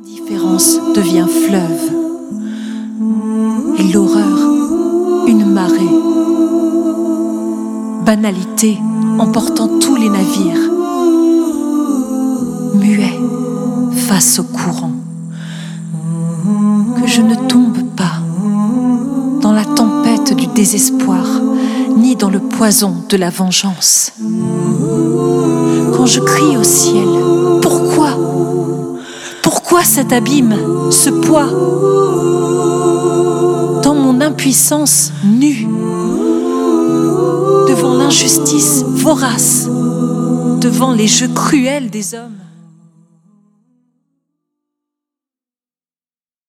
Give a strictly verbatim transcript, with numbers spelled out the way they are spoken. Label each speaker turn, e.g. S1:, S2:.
S1: L'indifférence devient fleuve et l'horreur une marée. Banalité emportant tous les navires, muet face au courant. Que je ne tombe pas dans la tempête du désespoir, ni dans le poison de la vengeance. Quand je crie au ciel, pourquoi ? Pourquoi cet abîme, ce poids ? Dans mon impuissance nue, devant l'injustice vorace, devant les jeux cruels des hommes.